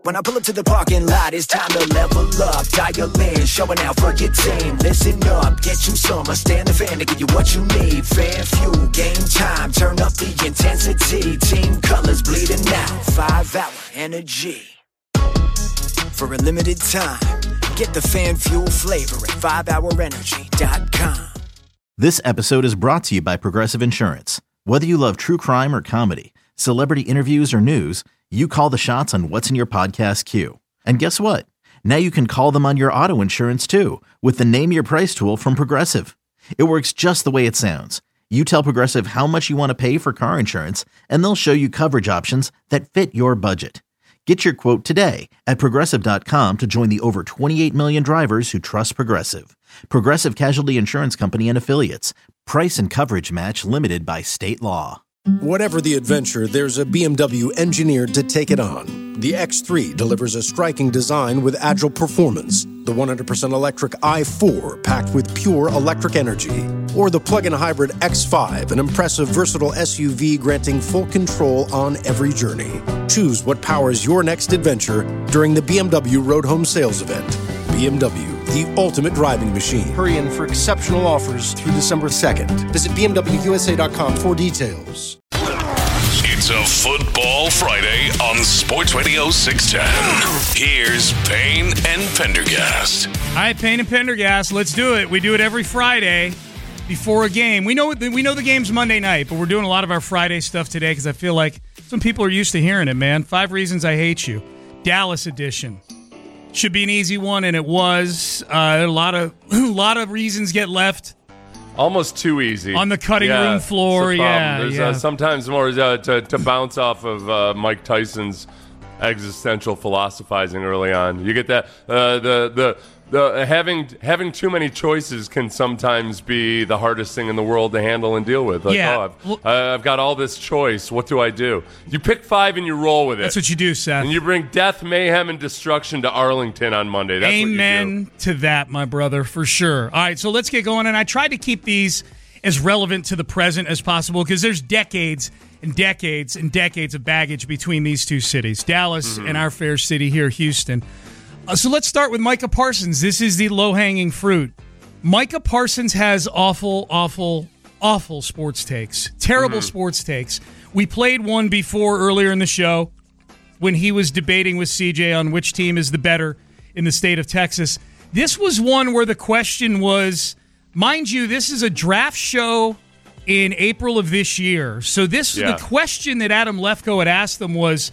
When I pull up to the parking lot, it's time to level up. Dial in, showing out for your team. Listen up, get you some. Stand the fan to give you what you need. Fan fuel, game time, turn up the intensity. Team colors bleeding out, 5-hour energy. For a limited time, get the fan fuel flavor at 5hourenergy.com. This episode is brought to you by Progressive Insurance. Whether you love true crime or comedy, celebrity interviews or news, you call the shots on what's in your podcast queue. And guess what? Now you can call them on your auto insurance too with the Name Your Price tool from Progressive. It works just the way it sounds. You tell Progressive how much you want to pay for car insurance, and they'll show you coverage options that fit your budget. Get your quote today at Progressive.com to join the over 28 million drivers who trust Progressive. Progressive Casualty Insurance Company and Affiliates. Price and coverage match limited by state law. Whatever the adventure, there's a BMW engineered to take it on. The X3 delivers a striking design with agile performance. The 100% electric i4 packed with pure electric energy. Or the plug-in hybrid X5, an impressive, versatile SUV granting full control on every journey. Choose what powers your next adventure during the BMW Road Home Sales Event. BMW, the ultimate driving machine. Hurry in for exceptional offers through December 2nd. Visit BMWUSA.com for details. It's a Football Friday on Sports Radio 610. Here's Payne and Pendergast. All right, Payne and Pendergast, let's do it. We do it every Friday before a game. We know the game's Monday night, but we're doing a lot of our Friday stuff today because I feel like some people are used to hearing it, man. 5 Reasons I Hate You. Dallas edition. Should be an easy one, and it was. A lot of reasons get left. Almost too easy. On the cutting room floor, There's sometimes more to bounce off of Mike Tyson's existential philosophizing early on. You get that having too many choices can sometimes be the hardest thing in the world to handle and deal with. Like, I've got all this choice. What do I do? You pick 5 and you roll with it. That's what you do, Seth. And you bring death, mayhem, and destruction to Arlington on Monday. That's Amen what you do. to that, my brother, for sure. All right, so let's get going. And I tried to keep these as relevant to the present as possible because there's decades and decades and decades of baggage between these two cities, Dallas and our fair city here, Houston. So let's start with Micah Parsons. This is the low-hanging fruit. Micah Parsons has awful, awful, awful sports takes. Terrible sports takes. We played one before earlier in the show when he was debating with CJ on which team is the better in the state of Texas. This was one where the question was, mind you, this is a draft show in April of this year. So the question that Adam Lefkoe had asked them was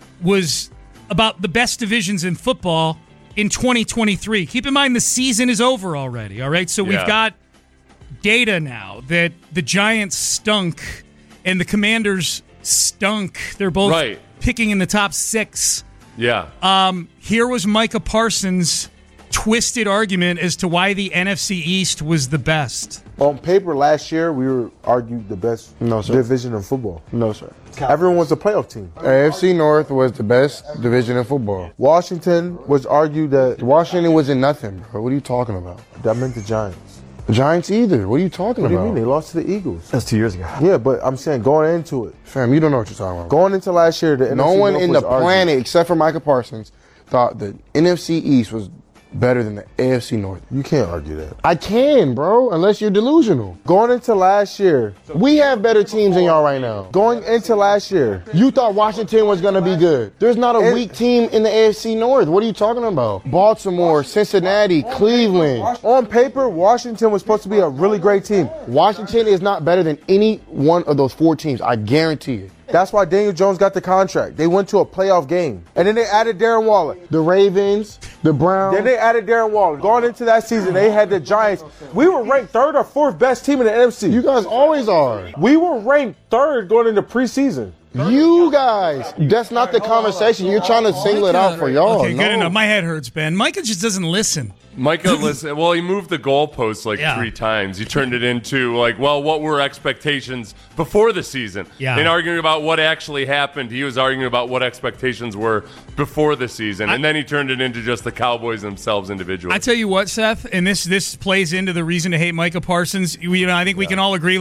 about the best divisions in football in 2023. Keep in mind the season is over already, all right? So we've got data now that the Giants stunk and the Commanders stunk. They're both picking in the top 6. Yeah. Here was Micah Parsons' twisted argument as to why the NFC East was the best. On paper, last year, we were argued the best division in football. No, sir. Everyone was a playoff team. AFC North was the best division in football. Washington was argued that... Washington wasn't nothing, bro. What are you talking about? That meant the Giants. The Giants either. What are you talking about? What do you mean? They lost to the Eagles. That's 2 years ago. Yeah, but I'm saying going into it. Fam, you don't know what you're talking about. Going into last year, the NFC No one North in was the argued. planet, except for Micah Parsons, thought the NFC East was better than the AFC North. You can't argue that. I can, bro, unless you're delusional. Going into last year, we have better teams than y'all right now. Going into last year, you thought Washington was going to be good. There's not a weak team in the AFC North. What are you talking about? Baltimore, Cincinnati, Cleveland. On paper, Washington was supposed to be a really great team. Washington is not better than any one of those 4 teams. I guarantee it. That's why Daniel Jones got the contract. They went to a playoff game. And then they added Darren Waller. The Ravens, the Browns. Then they added Darren Waller. Going into that season, they had the Giants. We were ranked 3rd or 4th best team in the NFC. You guys always are. We were ranked 3rd going into preseason. You guys, that's not the conversation. You're trying to single it out for y'all. Okay, good enough. My head hurts, Ben. Micah just doesn't listen. Micah, listen. Well, he moved the goalposts 3 times. He turned it into what were expectations before the season? Yeah. In arguing about what actually happened, he was arguing about what expectations were before the season, and then he turned it into just the Cowboys themselves individually. I tell you what, Seth, and this plays into the reason to hate Micah Parsons. I think we can all agree,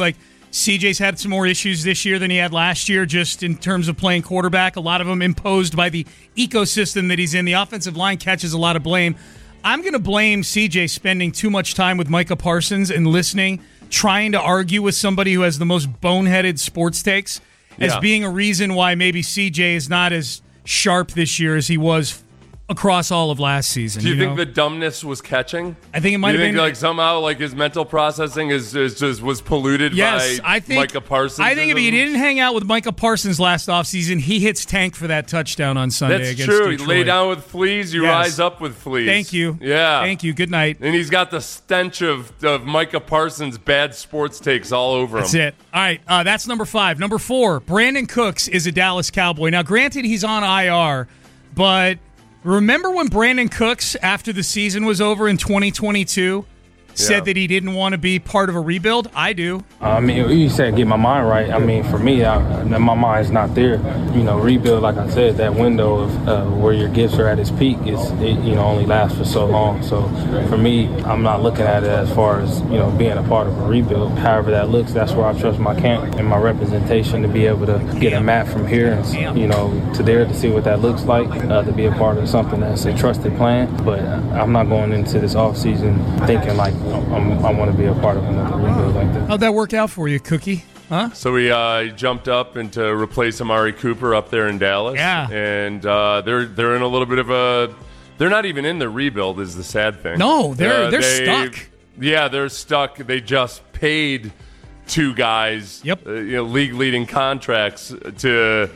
CJ's had some more issues this year than he had last year, just in terms of playing quarterback. A lot of them imposed by the ecosystem that he's in. The offensive line catches a lot of blame. I'm going to blame CJ spending too much time with Micah Parsons and listening, trying to argue with somebody who has the most boneheaded sports takes as being a reason why maybe CJ is not as sharp this year as he was across all of last season. Do you think the dumbness was catching? I think it might have been. Like somehow like his mental processing was polluted by Micah Parsons? I think if he didn't hang out with Micah Parsons last offseason, he hits tank for that touchdown on Sunday against Detroit. That's true. You lay down with fleas, you rise up with fleas. Thank you. Yeah. Thank you. Good night. And he's got the stench of Micah Parsons' bad sports takes all over him. That's it. All right. That's number 5. Number 4, Brandon Cooks is a Dallas Cowboy. Now, granted, he's on IR, but remember when Brandon Cooks, after the season was over in 2022, said that he didn't want to be part of a rebuild? I do. I mean, you said get my mind right. I mean, for me, my mind's not there. You know, rebuild, like I said, that window of where your gifts are at its peak only lasts for so long. So for me, I'm not looking at it as far as, being a part of a rebuild. However that looks, that's where I trust my camp and my representation to be able to get a map from here and, to there to see what that looks like, to be a part of something that's a trusted plan. But I'm not going into this offseason thinking like, I want to be a part of another rebuild like that. How'd that work out for you, Cookie? Huh? So we jumped up and to replace Amari Cooper up there in Dallas. Yeah. And they're in a little bit of a – they're not even in the rebuild is the sad thing. No, they're stuck. Yeah, they're stuck. They just paid 2 guys, league-leading contracts to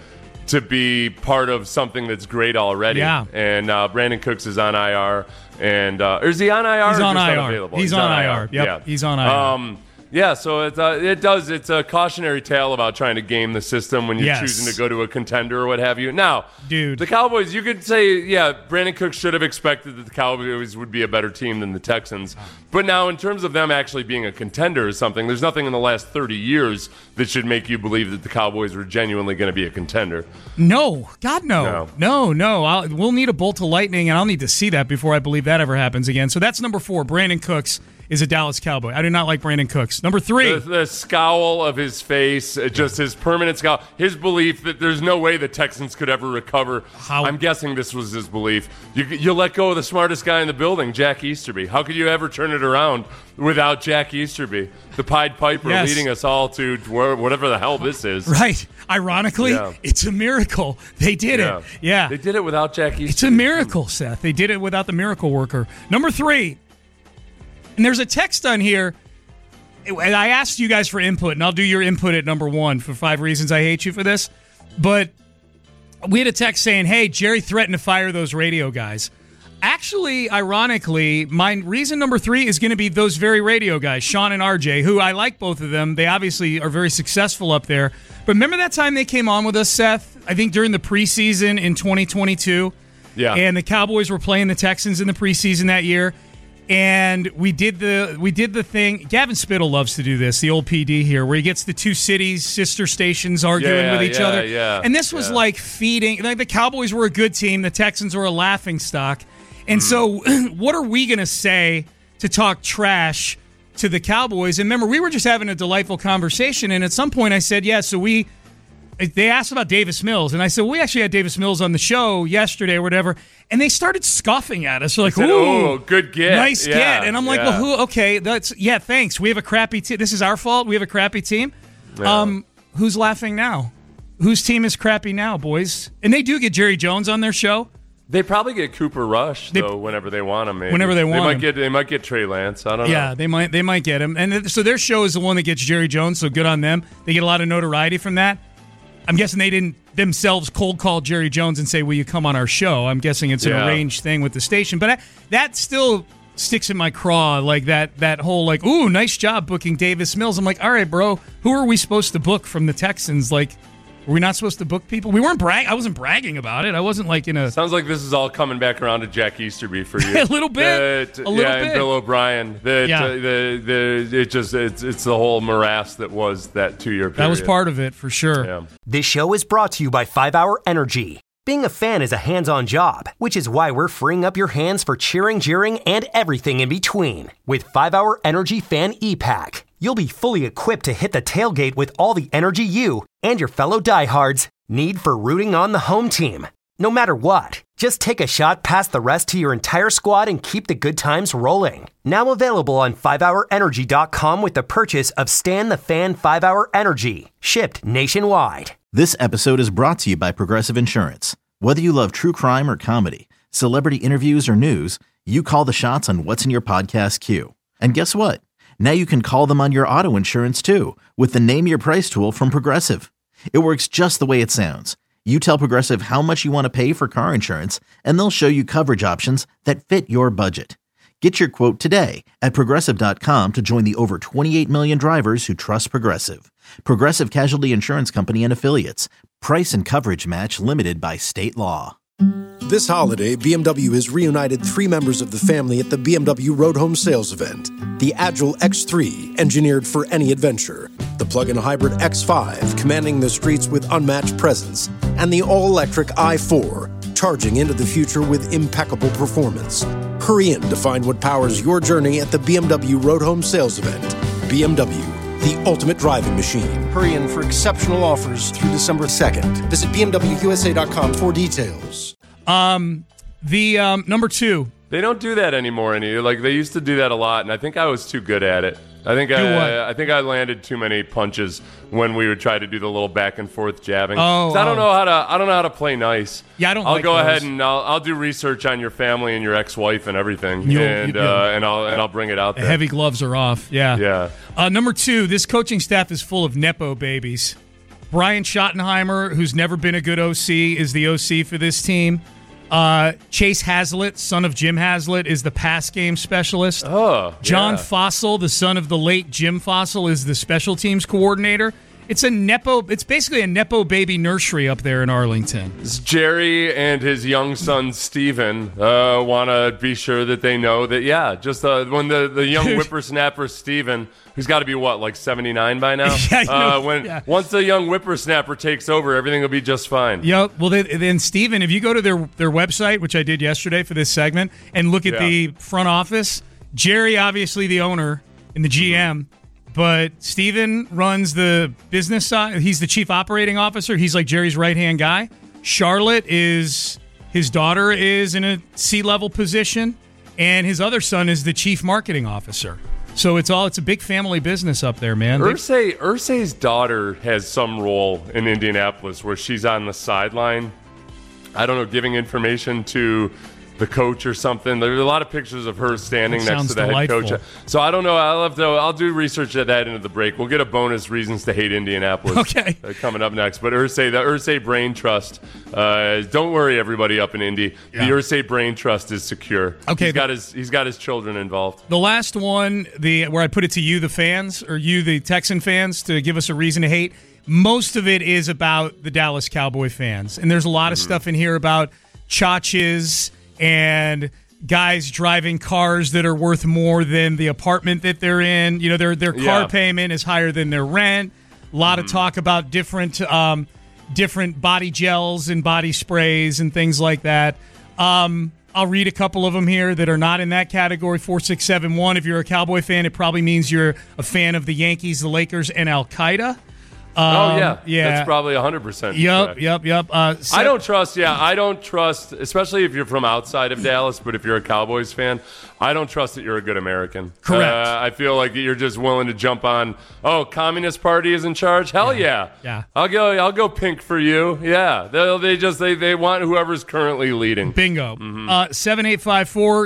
be part of something that's great already. Yeah. And Brandon Cooks is on IR. And is he on IR? He's on IR. Unavailable? He's on IR. Yep. Yeah. He's on IR. So it's a cautionary tale about trying to game the system when you're choosing to go to a contender or what have you. Now, dude, the Cowboys, you could say, Brandon Cooks should have expected that the Cowboys would be a better team than the Texans. But now, in terms of them actually being a contender or something, there's nothing in the last 30 years that should make you believe that the Cowboys were genuinely going to be a contender. No. God, no. No. We'll need a bolt of lightning, and I'll need to see that before I believe that ever happens again. So that's number 4. Brandon Cooks is a Dallas Cowboy. I do not like Brandon Cooks. Number 3. The scowl of his face, just his permanent scowl, his belief that there's no way the Texans could ever recover. I'm guessing this was his belief. You let go of the smartest guy in the building, Jack Easterby. How could you ever turn it around without Jack Easterby, the Pied Piper leading us all to whatever the hell this is? Right. Ironically, it's a miracle. They did it. Yeah. They did it without Jack Easterby. It's a miracle, Seth. They did it without the miracle worker. Number 3. And there's a text on here, and I asked you guys for input, and I'll do your input at number 1 for 5 reasons I hate you for this. But we had a text saying, hey, Jerry threatened to fire those radio guys. Actually, ironically, my reason number 3 is going to be those very radio guys, Sean and RJ, who I like both of them. They obviously are very successful up there. But remember that time they came on with us, Seth? I think during the preseason in 2022? Yeah. And the Cowboys were playing the Texans in the preseason that year. And we did the thing. Gavin Spittle loves to do this, the old PD here, where he gets the 2 cities, sister stations arguing with each other. Yeah, and this was like feeding. Like the Cowboys were a good team. The Texans were a laughing stock. And so what are we going to say to talk trash to the Cowboys? And remember, we were just having a delightful conversation. And at some point I said, they asked about Davis Mills, and I said, we actually had Davis Mills on the show yesterday or whatever, and they started scoffing at us. They're like, ooh, good get. Nice get. And I'm like, well, who? Okay, thanks. We have a crappy team. This is our fault. We have a crappy team. Yeah. Who's laughing now? Whose team is crappy now, boys? And they do get Jerry Jones on their show. They probably get Cooper Rush, though, whenever they want him. Maybe. Whenever they want him. They might get Trey Lance. I don't know. Yeah, they might get him. And so their show is the one that gets Jerry Jones, so good on them. They get a lot of notoriety from that. I'm guessing they didn't themselves cold call Jerry Jones and say, will you come on our show? I'm guessing it's an arranged thing with the station. But that still sticks in my craw, like that whole, like, ooh, nice job booking Davis Mills. I'm like, all right, bro, who are we supposed to book from the Texans? Like, were we not supposed to book people? We weren't I wasn't bragging about it. I wasn't like in a... Sounds like this is all coming back around to Jack Easterby for you. A little bit. And Bill O'Brien. It's the whole morass that was that 2-year period. That was part of it, for sure. Yeah. This show is brought to you by 5 Hour Energy. Being a fan is a hands-on job, which is why we're freeing up your hands for cheering, jeering, and everything in between with 5 Hour Energy Fan E-Pack. you'll be fully equipped to hit the tailgate with all the energy you and your fellow diehards need for rooting on the home team. No matter what, just take a shot past the rest to your entire squad and keep the good times rolling. Now available on 5hourenergy.com with the purchase of Stan the Fan 5-Hour Energy, shipped nationwide. This episode is brought to you by Progressive Insurance. Whether you love true crime or comedy, celebrity interviews or news, you call the shots on what's in your podcast queue. And guess what? Now you can call them on your auto insurance too with the Name Your Price tool from Progressive. It works just the way it sounds. You tell Progressive how much you want to pay for car insurance, and they'll show you coverage options that fit your budget. Get your quote today at Progressive.com to join the over 28 million drivers who trust Progressive. Progressive Casualty Insurance Company and Affiliates. Price and coverage match limited by state law. This holiday, BMW has reunited 3 members of the family at the BMW Road Home Sales event. The Agile X3, engineered for any adventure. The plug-in hybrid X5, commanding the streets with unmatched presence. And the all-electric i4, charging into the future with impeccable performance. Hurry in to find what powers your journey at the BMW Road Home Sales event. BMW, the ultimate driving machine. Hurry in for exceptional offers through December 2nd. Visit BMWUSA.com for details. Number 2. They don't do that anymore. Like they used to do that a lot, and I think I was too good at it. I think I landed too many punches when we would try to do the little back and forth jabbing. I don't know how to play nice. Yeah, I don't. I'll like go those. ahead and I'll do research on your family and your ex-wife and everything, and I'll bring it out there. Heavy gloves are off. Yeah. Number 2. This coaching staff is full of nepo babies. Brian Schottenheimer, who's never been a good OC, is the OC for this team. Chase Hazlitt, son of Jim Hazlitt, is the pass game specialist. John Fossil, the son of the late Jim Fossil, is the special teams coordinator. It's basically a nepo baby nursery up there in Arlington. Jerry and his young son Steven want to be sure that they know that when the young whippersnapper Steven, who's got to be like 79 by now, once the young whippersnapper takes over, everything will be just fine. Yeah, well then Steven, if you go to their website, which I did yesterday for this segment, and look at the front office, Jerry obviously the owner and the GM. But Steven runs the business side. He's the chief operating officer. He's like Jerry's right-hand guy. Charlotte his daughter is in a C-level position, and his other son is the chief marketing officer. So it's a big family business up there, man. Irsay's daughter has some role in Indianapolis where she's on the sideline. I don't know, giving information to the coach or something. There's a lot of pictures of her standing next to the delightful. head coach. So I don't know. I'll do research at that into the break. We'll get a bonus reasons to hate Indianapolis coming up next. But the Irsay Brain Trust. Don't worry, everybody up in Indy. Yeah. The Irsay Brain Trust is secure. Okay, he's got his children involved. The last one, where I put it to you, the fans, or you, the Texan fans, to give us a reason to hate. Most of it is about the Dallas Cowboy fans, and there's a lot of stuff in here about chachas and guys driving cars that are worth more than the apartment that they're in. You know, their car payment is higher than their rent. A lot of talk about different body gels and body sprays and things like that. I'll read a couple of them here that are not in that category. 4671. If you're a Cowboy fan, it probably means you're a fan of the Yankees, the Lakers, and Al-Qaeda. That's probably 100%. Yep. I don't trust, especially if you're from outside of Dallas, but if you're a Cowboys fan, I don't trust that you're a good American. Correct. I feel like you're just willing to jump on, Communist Party is in charge? Hell yeah. I'll go pink for you. Yeah. They want whoever's currently leading. Bingo. 7854,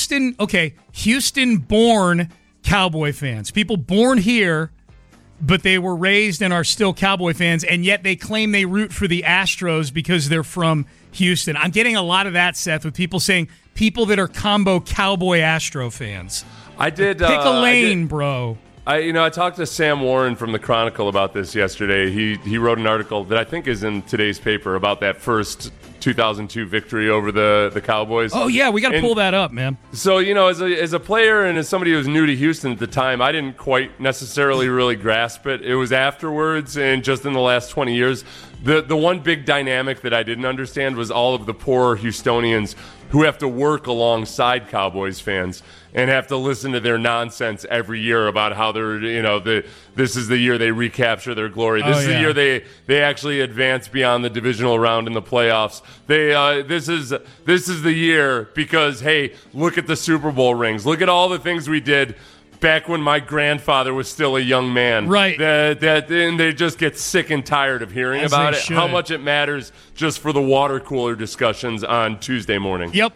Houston-born Cowboy fans. People born here, but they were raised and are still Cowboy fans, and yet they claim they root for the Astros because they're from Houston. I'm getting a lot of that, Seth, with people saying people that are combo Cowboy-Astro fans. I did. Pick a lane, bro. I talked to Sam Warren from the Chronicle about this yesterday. He wrote an article that I think is in today's paper about that first 2002 victory over the Cowboys. Oh, yeah, we got to pull that up, man. So, as a player and as somebody who was new to Houston at the time, I didn't quite necessarily really grasp it. It was afterwards and just in the last 20 years. The one big dynamic that I didn't understand was all of the poor Houstonians who have to work alongside Cowboys fans and have to listen to their nonsense every year about how they're, this is the year they recapture their glory. This is the year they actually advance beyond the divisional round in the playoffs. This is the year because, hey, look at the Super Bowl rings. Look at all the things we did back when my grandfather was still a young man. Right. And they just get sick and tired of hearing about it. Should. How much it matters just for the water cooler discussions on Tuesday morning. Yep.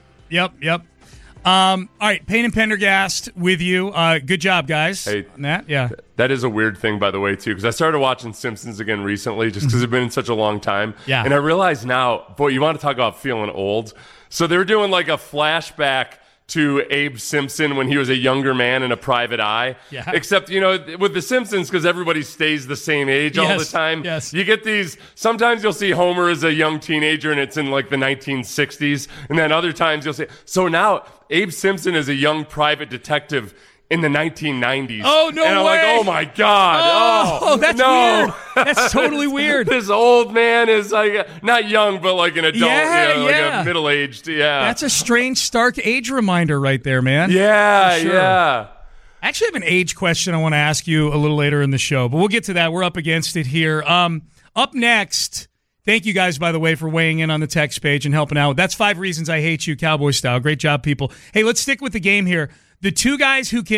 All right, Payne and Pendergast with you. Good job, guys. Hey, Matt. Yeah. That is a weird thing, by the way, too, because I started watching Simpsons again recently just because it's been such a long time. Yeah. And I realize now, boy, you want to talk about feeling old. So they're doing like a flashback to Abe Simpson when he was a younger man in A Private Eye. Yeah. Except, with The Simpsons, because everybody stays the same age all the time, you get these, sometimes you'll see Homer as a young teenager and it's in like the 1960s, and then other times you'll see, so now Abe Simpson is a young private detective in the 1990s. Oh, no way. And I'm like, oh, my God. Oh, that's weird. That's totally weird. This old man is like, not young, but like an adult, like a middle-aged, That's a strange, stark age reminder right there, man. Yeah, sure. yeah. I actually have an age question I want to ask you a little later in the show, but we'll get to that. We're up against it here. Up next, thank you guys, by the way, for weighing in on the text page and helping out. That's 5 reasons I hate you, Cowboy style. Great job, people. Hey, let's stick with the game here. The two guys you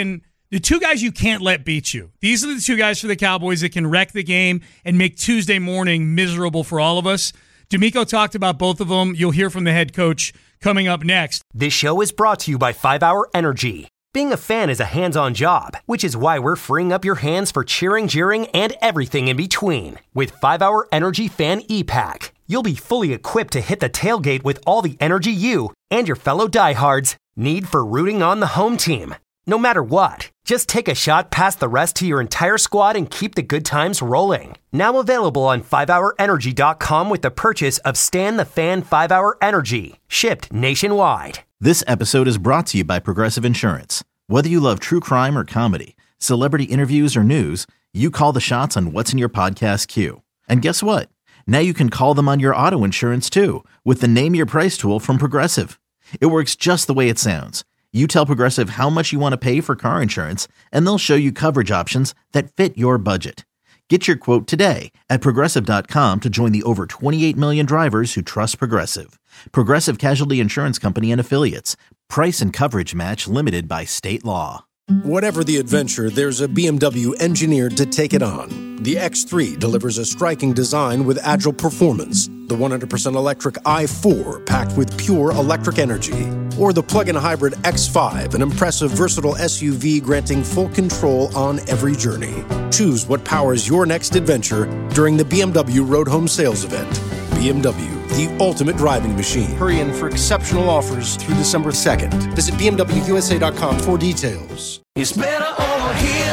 can't let beat you. These are the two guys for the Cowboys that can wreck the game and make Tuesday morning miserable for all of us. D'Amico talked about both of them. You'll hear from the head coach coming up next. This show is brought to you by 5 Hour Energy. Being a fan is a hands-on job, which is why we're freeing up your hands for cheering, jeering, and everything in between. With 5 Hour Energy Fan E-Pack, you'll be fully equipped to hit the tailgate with all the energy you and your fellow diehards need for rooting on the home team. No matter what, just take a shot past the rest to your entire squad and keep the good times rolling. Now available on 5hourenergy.com with the purchase of Stan the Fan 5 Hour Energy, shipped nationwide. This episode is brought to you by Progressive Insurance. Whether you love true crime or comedy, celebrity interviews or news, you call the shots on what's in your podcast queue. And guess what? Now you can call them on your auto insurance too with the Name Your Price tool from Progressive. It works just the way it sounds. You tell Progressive how much you want to pay for car insurance, and they'll show you coverage options that fit your budget. Get your quote today at Progressive.com to join the over 28 million drivers who trust Progressive. Progressive Casualty Insurance Company and Affiliates. Price and coverage match limited by state law. Whatever the adventure, there's a BMW engineered to take it on. The X3 delivers a striking design with agile performance. The 100% electric i4 packed with pure electric energy. Or the plug-in hybrid X5, an impressive, versatile SUV granting full control on every journey. Choose what powers your next adventure during the BMW Road Home Sales Event. BMW, the ultimate driving machine. Hurry in for exceptional offers through December 2nd. Visit BMWUSA.com for details. It's better over here.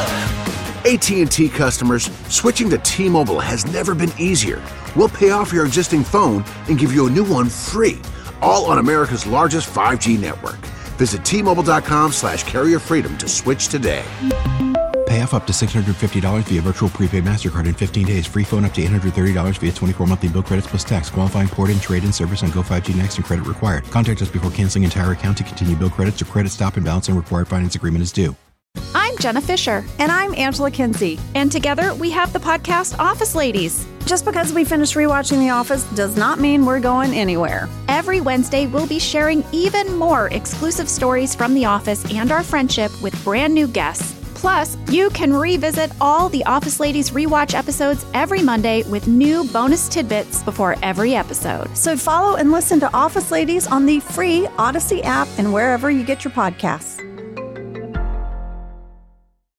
AT&T customers, switching to T-Mobile has never been easier. We'll pay off your existing phone and give you a new one free, all on America's largest 5G network. Visit T-Mobile.com/carrier freedom to switch today. Pay off up to $650 via virtual prepaid MasterCard in 15 days. Free phone up to $830 via 24 monthly bill credits plus tax. Qualifying port-in, trade-in service on Go5G Next and credit required. Contact us before canceling entire account to continue bill credits or credit stop and balance and required finance agreement is due. I'm Jenna Fisher. And I'm Angela Kinsey. And together we have the podcast Office Ladies. Just because we finished rewatching The Office does not mean we're going anywhere. Every Wednesday, we'll be sharing even more exclusive stories from The Office and our friendship with brand new guests. Plus, you can revisit all the Office Ladies rewatch episodes every Monday with new bonus tidbits before every episode. So follow and listen to Office Ladies on the free Odyssey app and wherever you get your podcasts.